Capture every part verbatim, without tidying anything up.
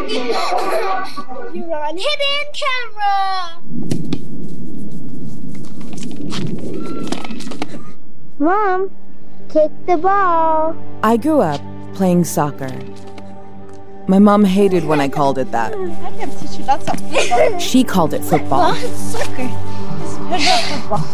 You're on hidden camera. Mom, kick the ball. I grew up playing soccer. My mom hated when I called it that. I can teach you lots of football. She called it football. It's soccer. It's football.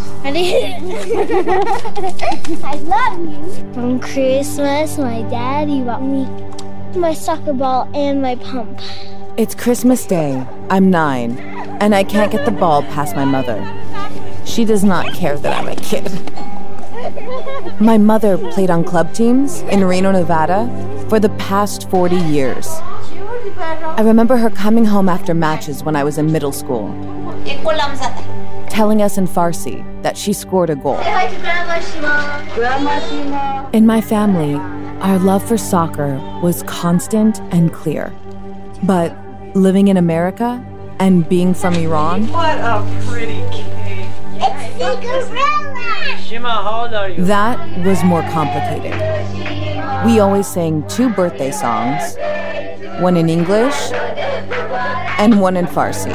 I love you. On Christmas, my daddy bought me my soccer ball and my pump. It's Christmas Day. I'm nine, and I can't get the ball past my mother. She does not care that I'm a kid. My mother played on club teams in Reno, Nevada for the past forty years. I remember her coming home after matches when I was in middle school, telling us in Farsi that she scored a goal. Say hi to Grandma Shima. Grandma Shima. In my family, our love for soccer was constant and clear. But living in America and being from Iran... What a pretty cake. It's Cinderella. Shima, how old are you? That was more complicated. We always sang two birthday songs, one in English and one in Farsi.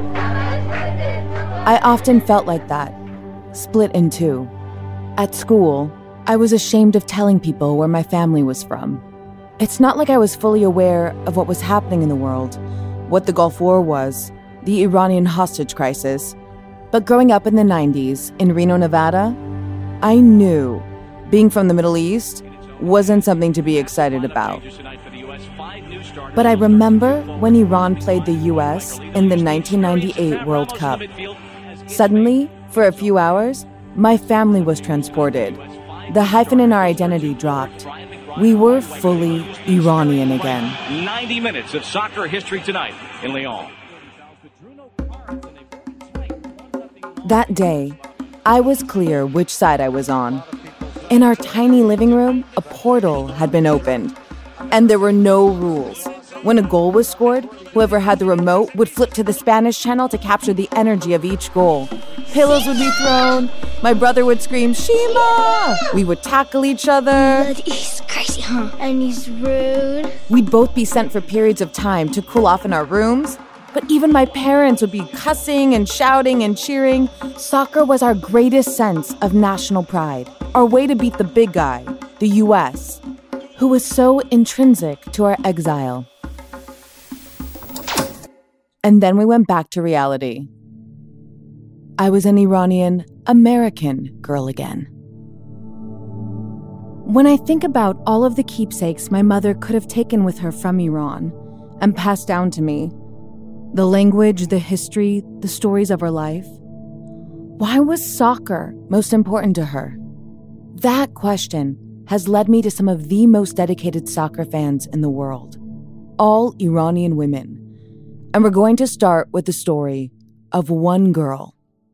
I often felt like that, split in two. At school, I was ashamed of telling people where my family was from. It's not like I was fully aware of what was happening in the world, what the Gulf War was, the Iranian hostage crisis. But growing up in the nineties in Reno, Nevada, I knew being from the Middle East wasn't something to be excited about. But I remember when Iran played the U S in the nineteen ninety-eight World Cup. Suddenly, for a few hours, my family was transported. The hyphen in our identity dropped. We were fully Iranian again. ninety minutes of soccer history tonight in Lyon. That day, I was clear which side I was on. In our tiny living room, a portal had been opened, and there were no rules. When a goal was scored, whoever had the remote would flip to the Spanish channel to capture the energy of each goal. Pillows would be thrown. My brother would scream, Shima! We would tackle each other. But he's crazy, huh? And he's rude. We'd both be sent for periods of time to cool off in our rooms. But even my parents would be cussing and shouting and cheering. Soccer was our greatest sense of national pride, our way to beat the big guy, the U S, who was so intrinsic to our exile. And then we went back to reality. I was an Iranian American girl again. When I think about all of the keepsakes my mother could have taken with her from Iran and passed down to me, the language, the history, the stories of her life, why was soccer most important to her? That question has led me to some of the most dedicated soccer fans in the world, all Iranian women. And we're going to start with the story of one girl.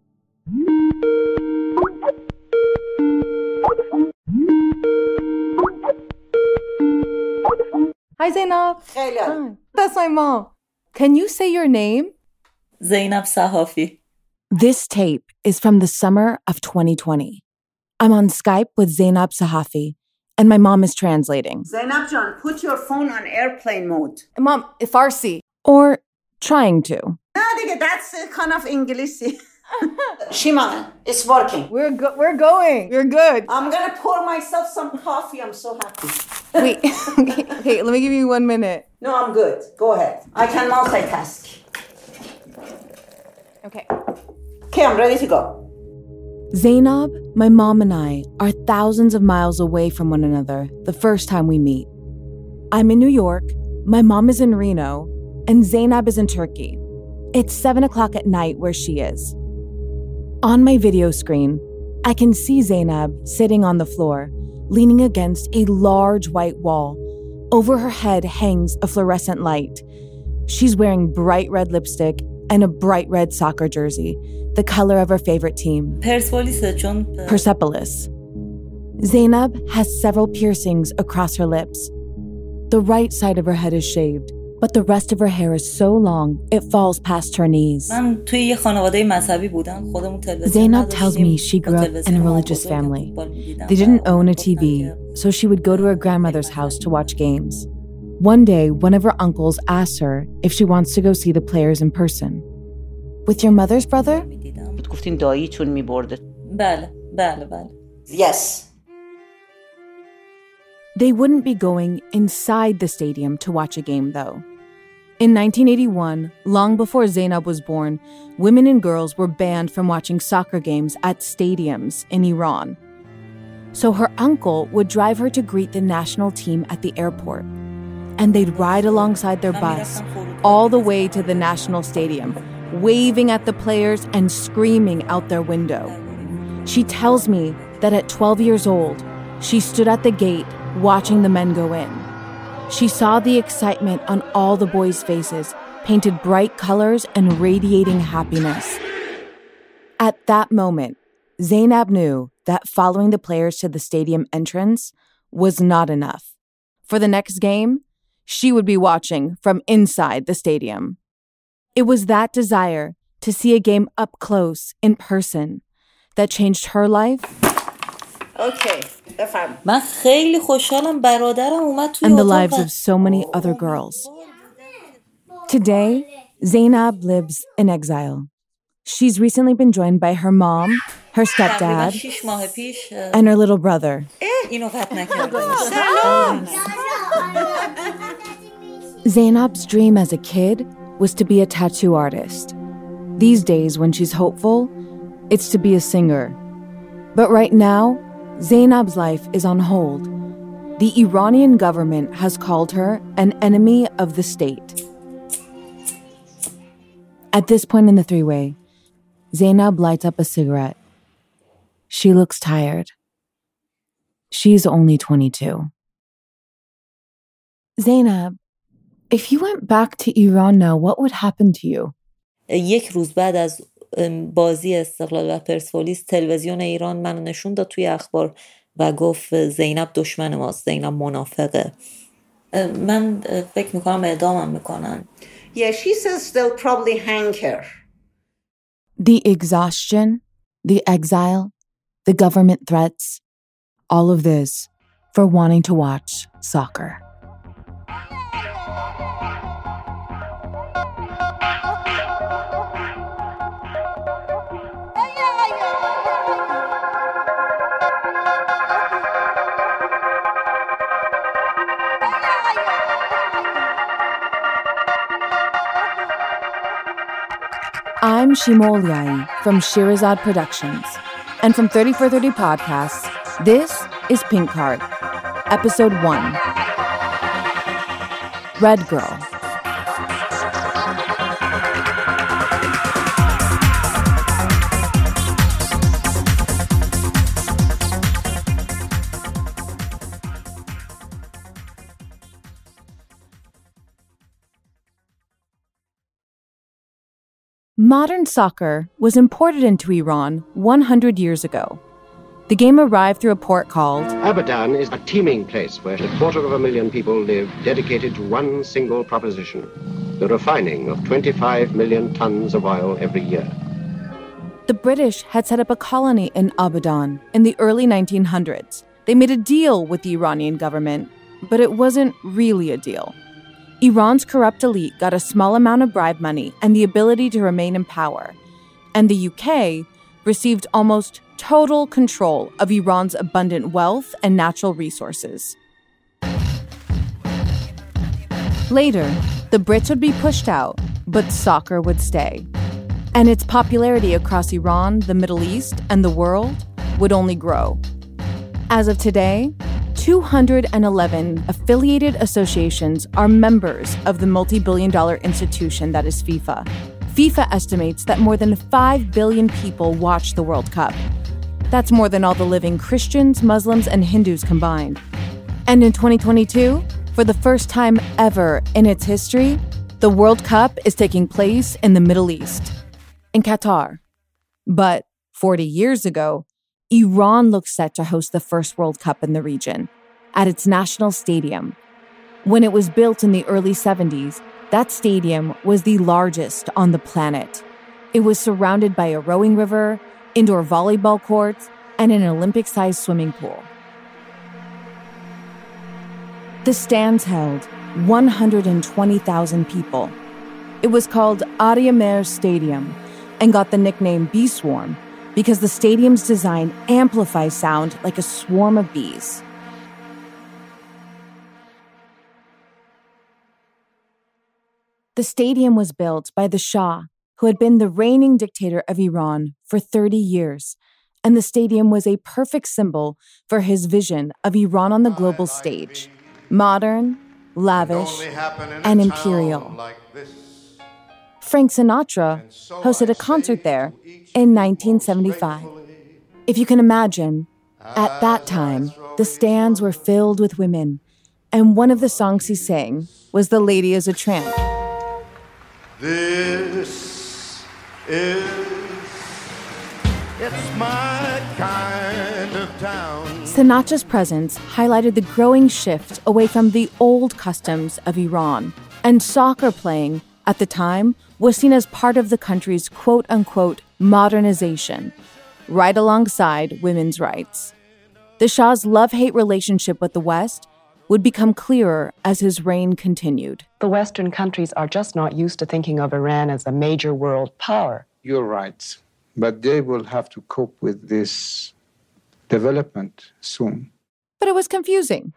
Hi, Zainab. Hi. That's my mom. Can you say your name? Zainab Sahafi. This tape is from the summer of twenty twenty. I'm on Skype with Zainab Sahafi, and my mom is translating. Zainab Jan, put your phone on airplane mode. Mom, Farsi. Or trying to. No, that's kind of English. Shima, it's working. We're go- we're going. You're good. I'm gonna pour myself some coffee. I'm so happy. Wait, okay, okay, let me give you one minute. No, I'm good. Go ahead. I can multitask. Okay. Okay, I'm ready to go. Zainab, my mom and I are thousands of miles away from one another the first time we meet. I'm in New York, my mom is in Reno, and Zainab is in Turkey. It's seven o'clock at night where she is. On my video screen, I can see Zainab sitting on the floor, leaning against a large white wall. Over her head hangs a fluorescent light. She's wearing bright red lipstick and a bright red soccer jersey, the color of her favorite team, Persepolis. Zainab has several piercings across her lips. The right side of her head is shaved, but the rest of her hair is so long, it falls past her knees. Zainab tells me she grew up in a religious family. They didn't own a T V, so she would go to her grandmother's house to watch games. One day, one of her uncles asks her if she wants to go see the players in person. With your mother's brother? گفتین داییتون میبرده. بله بله بله. Yes. They wouldn't be going inside the stadium to watch a game, though. In nineteen eighty-one, long before Zainab was born, women and girls were banned from watching soccer games at stadiums in Iran. So her uncle would drive her to greet the national team at the airport. And they'd ride alongside their bus all the way to the national stadium, waving at the players and screaming out their window. She tells me that at twelve years old, she stood at the gate watching the men go in. She saw the excitement on all the boys' faces, painted bright colors and radiating happiness. At that moment, Zainab knew that following the players to the stadium entrance was not enough. For the next game, she would be watching from inside the stadium. It was that desire to see a game up close, in person, that changed her life. Okay, بفرم. من خیلی خوشحالم برادرم اومد توی And the اتاق lives of so many other girls. Today, Zainab lives in exile. She's recently been joined by her mom, her تقریبا stepdad, شیش ماه پیش اه، and her little brother. اینو قطع نکردم. Zainab's dream as a kid was to be a tattoo artist. These days, when she's hopeful, it's to be a singer. But right now, Zainab's life is on hold. The Iranian government has called her an enemy of the state. At this point in the three-way, Zainab lights up a cigarette. She looks tired. She's only twenty-two. Zainab, if you went back to Iran now, what would happen to you? یک روز بعد از بازی استقلال و پرسپولیس تلویزیون ایران منو نشون داد توی اخبار و گفت زینب دشمن ماست، زینب منافقه. من فکر میکنم اعدامم میکنن. Yeah, she says they'll probably hang her. The exhaustion, the exile, the government threats, all of this for wanting to watch soccer. I'm Shimol Yai from Shirazad Productions. And from thirty for thirty Podcasts, this is Pink Card, Episode one. Red Girl. Modern soccer was imported into Iran one hundred years ago. The game arrived through a port called Abadan is a teeming place where a quarter of a million people live, dedicated to one single proposition, the refining of twenty-five million tons of oil every year. The British had set up a colony in Abadan in the early nineteen hundreds. They made a deal with the Iranian government, but it wasn't really a deal. Iran's corrupt elite got a small amount of bribe money and the ability to remain in power, and the U K received almost total control of Iran's abundant wealth and natural resources. Later, the Brits would be pushed out, but soccer would stay. And its popularity across Iran, the Middle East, and the world would only grow. As of today, two hundred eleven affiliated associations are members of the multi-billion dollar institution that is FIFA. FIFA estimates that more than five billion people watch the World Cup. That's more than all the living Christians, Muslims, and Hindus combined. And in twenty twenty-two, for the first time ever in its history, the World Cup is taking place in the Middle East, in Qatar. But forty years ago, Iran looked set to host the first World Cup in the region, at its national stadium. When it was built in the early seventies, that stadium was the largest on the planet. It was surrounded by a rowing river, indoor volleyball courts, and an Olympic-sized swimming pool. The stands held one hundred twenty thousand people. It was called Ariamer Stadium and got the nickname Bee Swarm because the stadium's design amplifies sound like a swarm of bees. The stadium was built by the Shah, who had been the reigning dictator of Iran for thirty years, and the stadium was a perfect symbol for his vision of Iran on the global stage. Modern, lavish, and imperial. Frank Sinatra hosted a concert there in nineteen seventy-five. If you can imagine, at that time, the stands were filled with women, and one of the songs he sang was The Lady is a Tramp. This is, it's my kind of town. Sinatra's presence highlighted the growing shift away from the old customs of Iran, and soccer playing, at the time, was seen as part of the country's quote-unquote modernization, right alongside women's rights. The Shah's love-hate relationship with the West would become clearer as his reign continued. The Western countries are just not used to thinking of Iran as a major world power. You're right, but they will have to cope with this development soon. But it was confusing.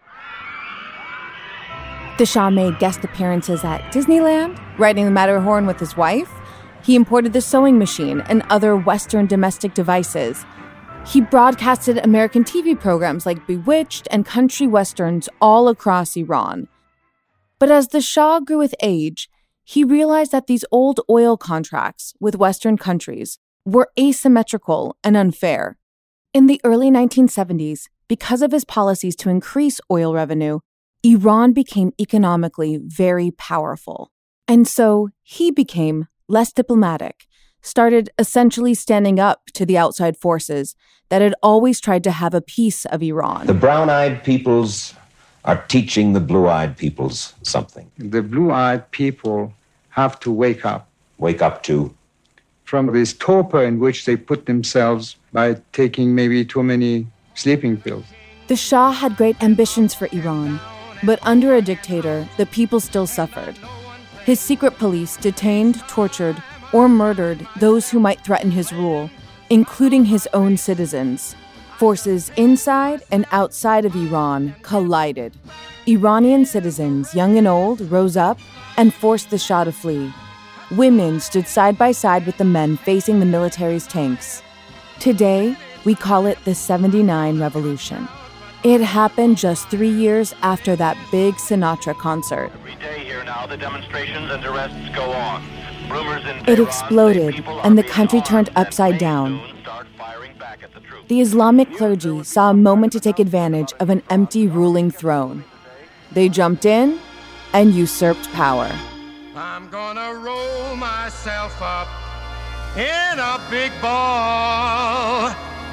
The Shah made guest appearances at Disneyland, riding the Matterhorn with his wife. He imported the sewing machine and other Western domestic devices. He broadcasted American T V programs like Bewitched and country westerns all across Iran. But as the Shah grew with age, he realized that these old oil contracts with Western countries were asymmetrical and unfair. In the early nineteen seventies, because of his policies to increase oil revenue, Iran became economically very powerful. And so he became less diplomatic, started essentially standing up to the outside forces that had always tried to have a piece of Iran. The brown-eyed peoples are teaching the blue-eyed peoples something. The blue-eyed people have to wake up. Wake up to? From this torpor in which they put themselves by taking maybe too many sleeping pills. The Shah had great ambitions for Iran, but under a dictator, the people still suffered. His secret police detained, tortured, or murdered those who might threaten his rule, including his own citizens. Forces inside and outside of Iran collided. Iranian citizens, young and old, rose up and forced the Shah to flee. Women stood side by side with the men facing the military's tanks. Today, we call it the seventy-nine Revolution. It happened just three years after that big Sinatra concert. Every day here now, the demonstrations and arrests go on. Rumors in It exploded, and the country turned upside down. The Islamic clergy saw a moment to take advantage of an empty ruling throne. They jumped in and usurped power. I'm gonna roll myself up in a big ball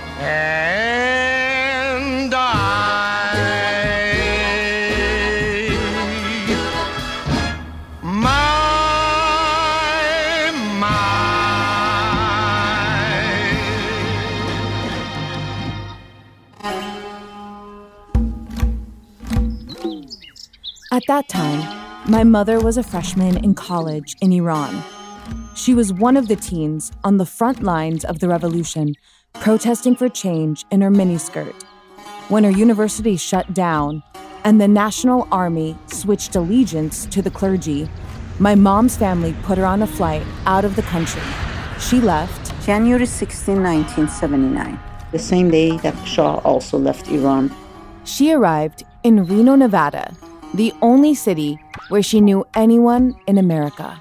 and die. My, At that time, my mother was a freshman in college in Iran. She was one of the teens on the front lines of the revolution, protesting for change in her miniskirt. When her university shut down and the National Army switched allegiance to the clergy, my mom's family put her on a flight out of the country. She left January sixteenth, nineteen seventy-nine, the same day that Shah also left Iran. She arrived in Reno, Nevada, the only city where she knew anyone in America.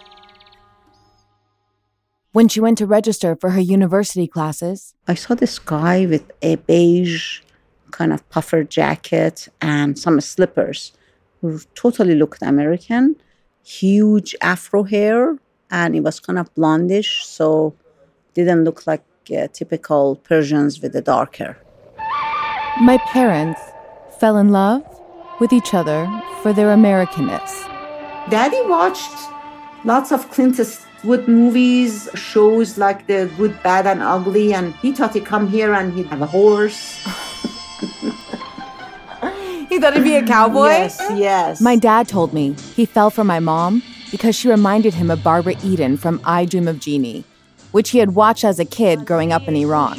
When she went to register for her university classes, I saw this guy with a beige kind of puffer jacket and some slippers who totally looked American, huge afro hair, and it was kind of blondish, so didn't look like uh, typical Persians with the dark hair. My parents fell in love with each other for their Americanness. Daddy watched lots of Clint Eastwood movies, shows like The Good, Bad, and Ugly, and he thought he'd come here and he'd have a horse. He thought he'd be a cowboy? Yes, yes. My dad told me he fell for my mom because she reminded him of Barbara Eden from I Dream of Jeannie, which he had watched as a kid growing up in Iran.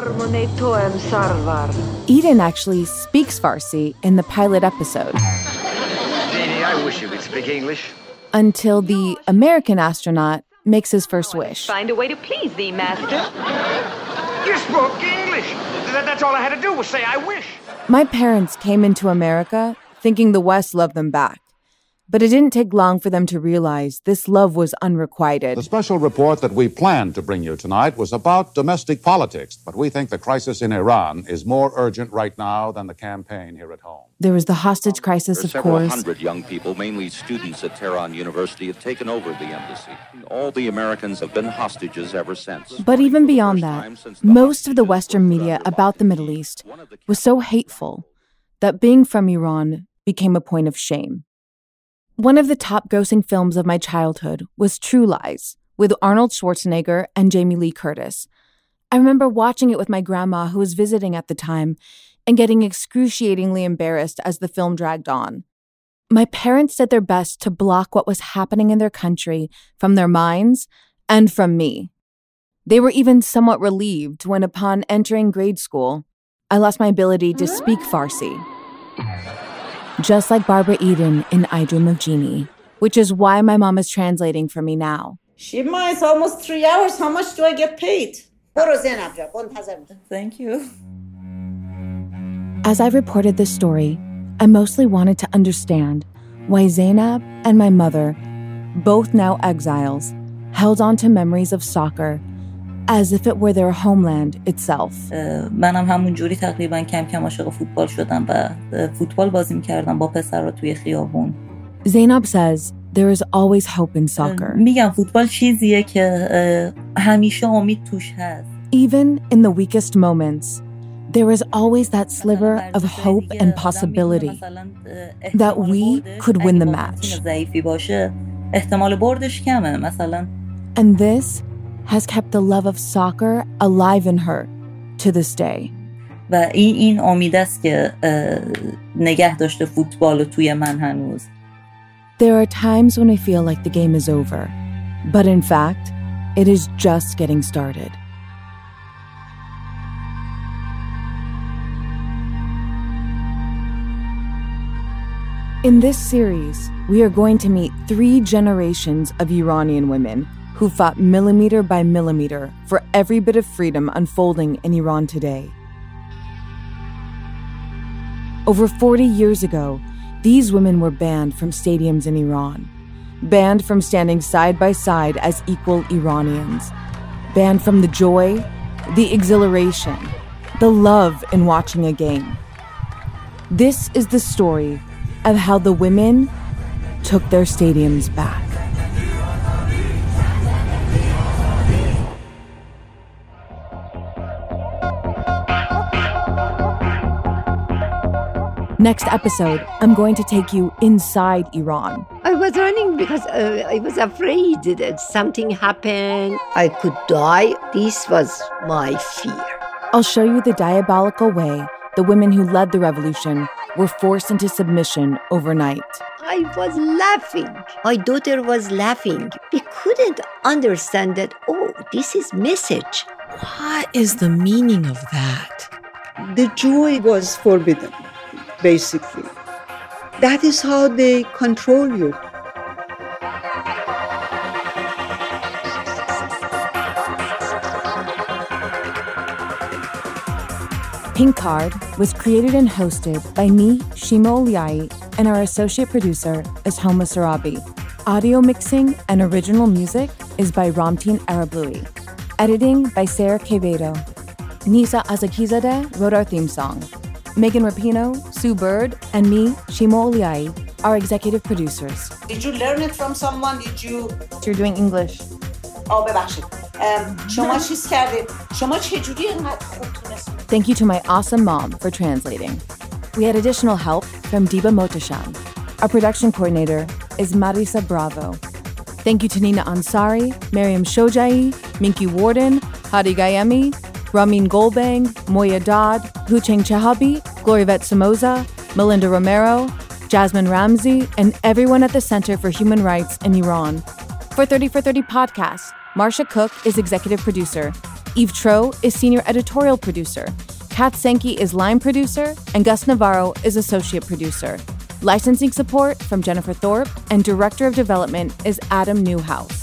Eden actually speaks Farsi in the pilot episode. Jeannie, I wish you could speak English. Until the American astronaut makes his first wish. Find a way to please thee, master. You spoke English. That, that's all I had to do was say, I wish. My parents came into America thinking the West loved them back. But it didn't take long for them to realize this love was unrequited. The special report that we planned to bring you tonight was about domestic politics, but we think the crisis in Iran is more urgent right now than the campaign here at home. There was the hostage crisis, of Several course. hundred young people, mainly students at Tehran University, have taken over the embassy. All the Americans have been hostages ever since. But even beyond that, most of the Western media about the Middle East was so hateful that being from Iran became a point of shame. One of the top-grossing films of my childhood was True Lies, with Arnold Schwarzenegger and Jamie Lee Curtis. I remember watching it with my grandma, who was visiting at the time, and getting excruciatingly embarrassed as the film dragged on. My parents did their best to block what was happening in their country from their minds and from me. They were even somewhat relieved when, upon entering grade school, I lost my ability to speak Farsi. Just like Barbara Eden in I Dream of Jeannie, which is why my mom is translating for me now. Shima, it's almost three hours. How much do I get paid? Thank you. As I reported this story, I mostly wanted to understand why Zainab and my mother, both now exiles, held on to memories of soccer as if it were their homeland itself. منم همون جوری تقریبا کم کم عاشق فوتبال شدم و فوتبال بازی می‌کردم با پسرها توی خیابون. Zainab says there is always hope in soccer. میگم فوتبال چیزیه که همیشه امید توش هست. Even in the weakest moments, there is always that sliver of hope and possibility that we could win the match. ضعیفی باشه احتمال بردش کمه مثلا. And this has kept the love of soccer alive in her to this day. و این این امید است که نگه داشته فوتبال توی من هنوز. There are times when I feel like the game is over, but in fact, it is just getting started. In this series, we are going to meet three generations of Iranian women who fought millimeter by millimeter for every bit of freedom unfolding in Iran today. Over forty years ago, these women were banned from stadiums in Iran, banned from standing side by side as equal Iranians, banned from the joy, the exhilaration, the love in watching a game. This is the story of how the women took their stadiums back. Next episode, I'm going to take you inside Iran. I was running because uh, I was afraid that something happened. I could die. This was my fear. I'll show you the diabolical way the women who led the revolution were forced into submission overnight. I was laughing. My daughter was laughing. We couldn't understand that, oh, this is message. What is the meaning of that? The joy was forbidden, basically. That is how they control you. Pink Card was created and hosted by me, Shima Oliai, and our associate producer is Homa Sarabi. Audio mixing and original music is by Ramtin Arablouei. Editing by Sarah Quevedo. Nisa Azakizadeh wrote our theme song. Megan Rapino, Sue Bird, and me, Shima Oliai, are executive producers. Did you learn it from someone? Did you... You're doing English. Oh, ببخشید. شما چیز کردید. شما چجوری اینقدر خوب تونستید؟ Thank you to my awesome mom for translating. We had additional help from Diba Motashan. Our production coordinator is Marisa Bravo. Thank you to Nina Ansari, Mariam Shojai, Minky Warden, Hadi Gayemi, Ramin Golbang, Moya Dodd, Hucheng Chahabi, Glorivet Somoza, Melinda Romero, Jasmine Ramsey, and everyone at the Center for Human Rights in Iran. For thirty for thirty Podcast, Marcia Cook is executive producer. Eve Tro is senior editorial producer. Kat Sankey is line producer, and Gus Navarro is associate producer. Licensing support from Jennifer Thorpe, and director of development is Adam Newhouse.